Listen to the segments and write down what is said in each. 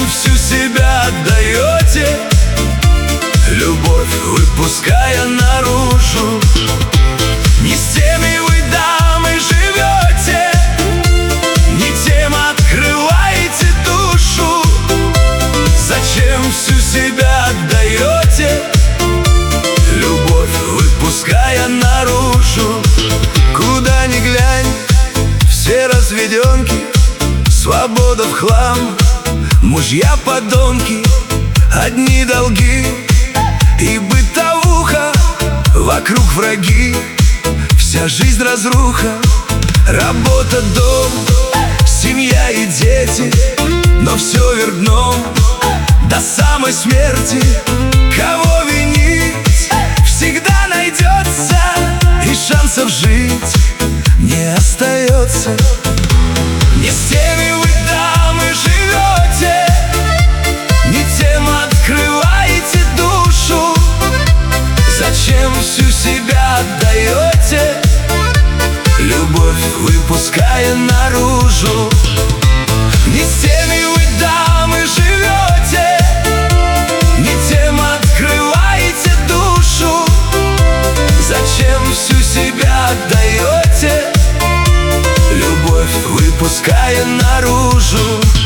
всю себя отдаете, любовь выпуская наружу? Не с теми вы, дамы, живете, не тем открываете душу. Зачем всю себя отдаете, любовь выпуская наружу? Куда ни глянь, все разведенки, свобода в хлам, мужья подонки, одни долги и бытовуха, вокруг враги, вся жизнь разруха. Работа, дом, семья и дети, но все вверх дном до самой смерти. Кого винить, всегда найдется, и шансов жить не остается. Не с теми вы, дамы, живете, не тем открываете душу. Зачем всю себя отдаете, любовь выпуская наружу? Не с теми вы, дамы, живете, не тем открываете душу. Зачем всю себя отдаете, любовь выпуская наружу?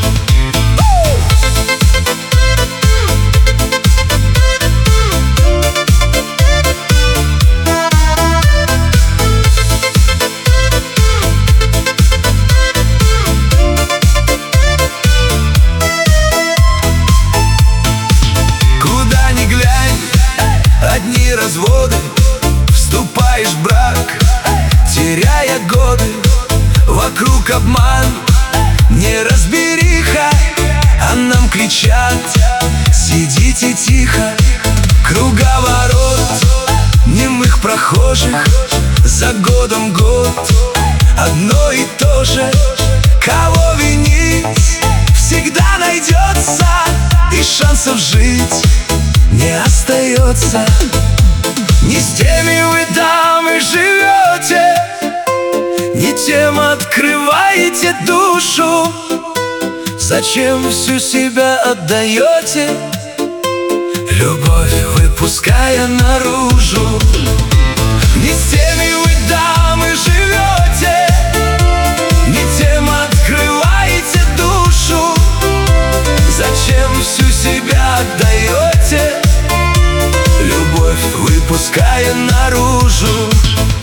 Куда ни глянь, одни разводы, вступаешь в брак, теряя годы. Вокруг обман, неразбериха, а нам кричат: сидите тихо. Круговорот немых прохожих, за годом год одно и то же. Кого винить, всегда найдется, и шансов жить не остается. Не с теми вы, дамы, живете, не тем открываете душу. Зачем всю себя отдаете, любовь выпуская наружу? Не с теми вы, дамы, живете, не тем открываете душу. Зачем всю себя отдаете, любовь выпуская наружу?